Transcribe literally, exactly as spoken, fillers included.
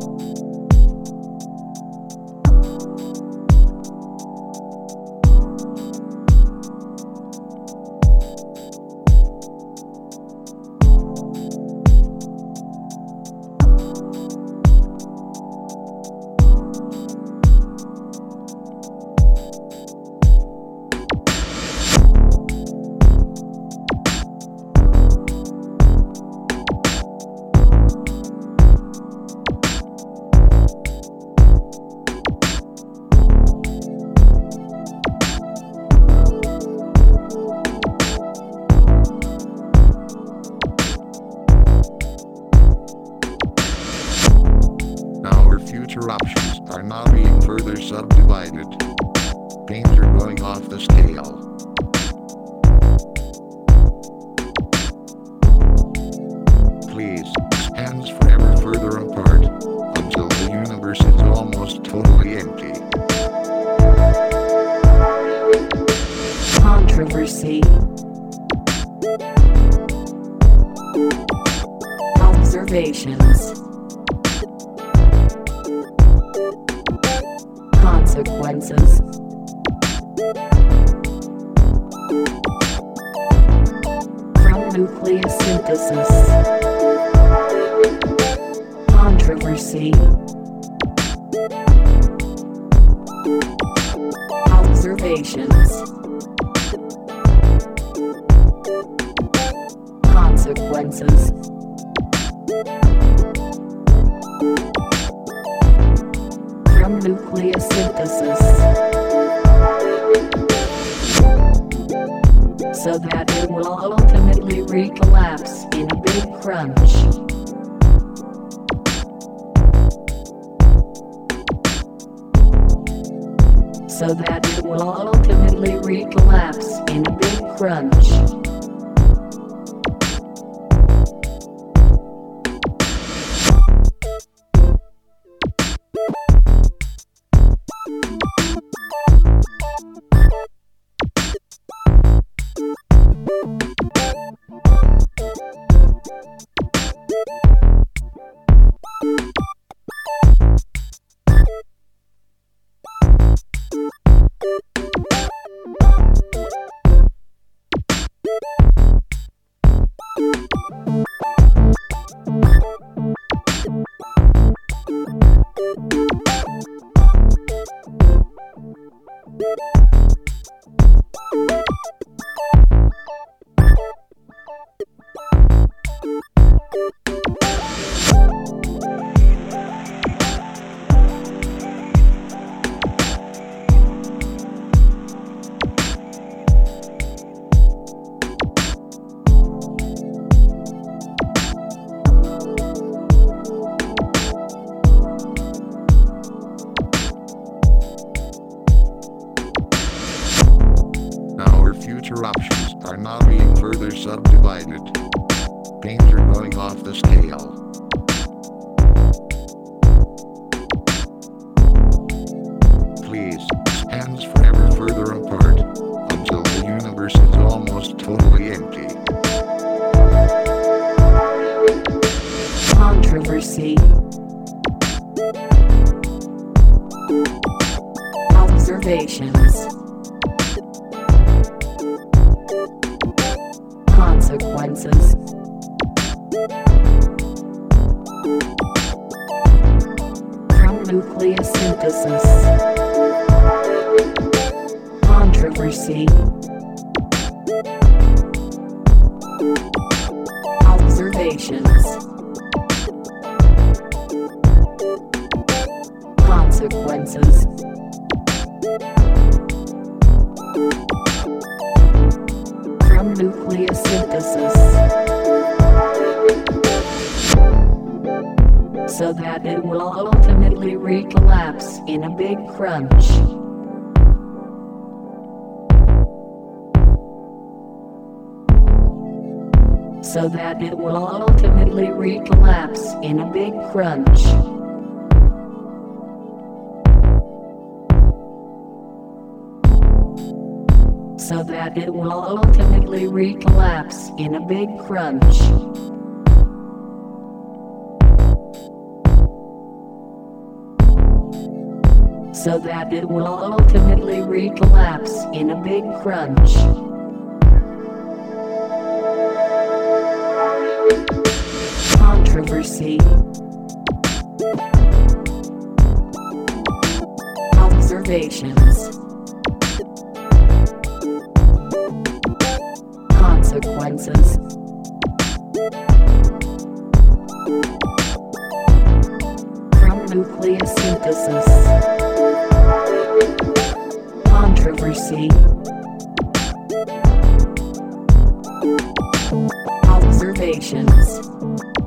Future options are now being further subdivided. Painter going off the scale. Please, hands forever further apart, until the universe is almost totally empty. Controversy. Observations. Consequences. From nucleosynthesis. Controversy. Observations. Consequences. From nucleosynthesis, so that it will ultimately recollapse in a big crunch. So that it will ultimately recollapse in a big crunch. Future options are now being further subdivided. Painter going off the scale. Please, hands forever further apart, until the universe is almost totally empty. Controversy. Observations. Consequences. From nucleosynthesis. Controversy. Observations. Consequences. From nucleosynthesis, so that it will ultimately recollapse in a big crunch. So that it will ultimately recollapse in a big crunch. So that it will ultimately recollapse in a big crunch. so that it will ultimately recollapse in a big crunch. Controversy. Observations. Consequences. From nucleosynthesis. Controversy. Observations.